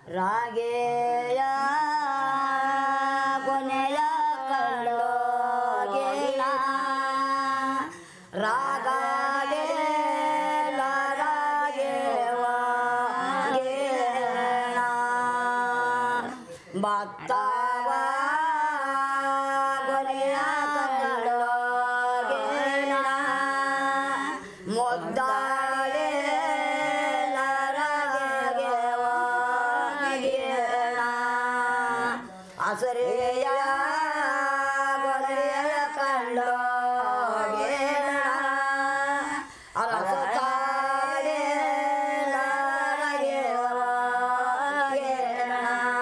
ರಾಗೆಯ ಕೊನೆಯ ಕಂಡೋಗಿನ ರಾಗಲೇ ರಾಗೇವಾಗೇಣ ಭಕ್ತವ ಕೊನೆಯ ಕಂಡೋಗಿನ ಮುದ್ದಾಳೆ ಹಸರೆಯ ಕೊನೆಯ ಕಂಡೋಗೇಣ ಅರಸತಾಳೆ ಲಾರಗೇವಾಗೇಣ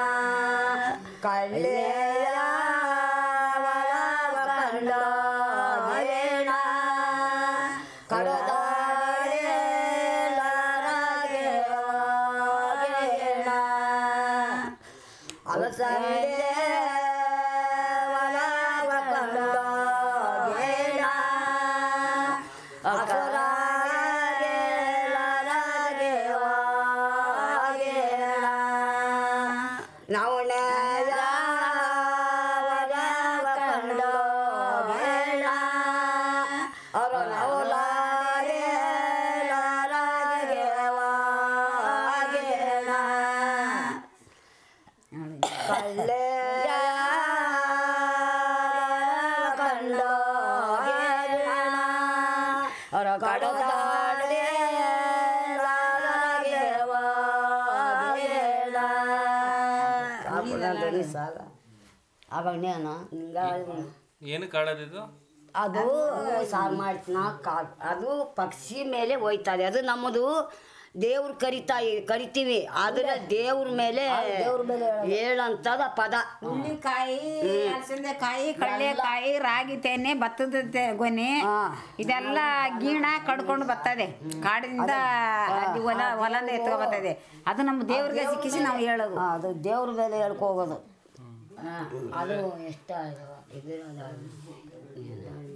ಕಳ್ಳೆಯ ಒಲವ ಕಂಡೋಗೇಣ ಕಡದಾಳೆ ಲಾರಗೇವಾಗೇಣ ಅಲಸಂದೆ ಒಲವ ಕಂಡೋಗೇಣ ಅಕರಾಗೆ ಲಾರಗೇವಾಗೇಣ ನವಣೆಯ ಒಲವ ಕಂಡೋಗೇಣ ಅರ ನವಲಾರೆ ಲಾರಗೇವಾಗೇಣ ಕಳ್ಳೆಯ ಕಂಡೋಗೇಣ ಅವರ ಕಡದಾಳೆ ಲಾರಗೇವಾಗೇಣ ಸಾಗ ಅವನೇನ ಏನು ಕಾಡೋದಿದು? ಅದು ಸಾರು ಮಾಡ್ತೀನ ಅದು ಪಕ್ಷಿ ಮೇಲೆ ಹೋಯ್ತದೆ. ಅದು ನಮ್ಮದು ದೇವ್ರು ಕರಿತೀವಿ ಆದರೆ ದೇವ್ರ ಮೇಲೆ ಹೇಳಂತದ ಪದ. ಹುಳ್ಳಿಕಾಯಿ, ಅಲಸಂದೆಕಾಯಿ, ಕಡಲೆಕಾಯಿ, ರಾಗಿ ತೆನೆ, ಭತ್ತದ ಗೊನೆ ಇದೆಲ್ಲ ಗೀಣ ಕಡ್ಕೊಂಡು ಬರ್ತದೆ. ಕಾಡಿನಿಂದ ಅಲ್ಲಿ ಹೊಲದ ಎತ್ಕೊ ಬರ್ತದೆ. ಅದು ನಮ್ಮ ದೇವ್ರಿಗೆ ಸಿಕ್ಕಿಸಿ ನಾವು ಹೇಳೋದು. ಅದು ದೇವ್ರ ಮೇಲೆ ಹೇಳ್ಕೋಗೋದು. ಅದು ಎಷ್ಟು ಇದು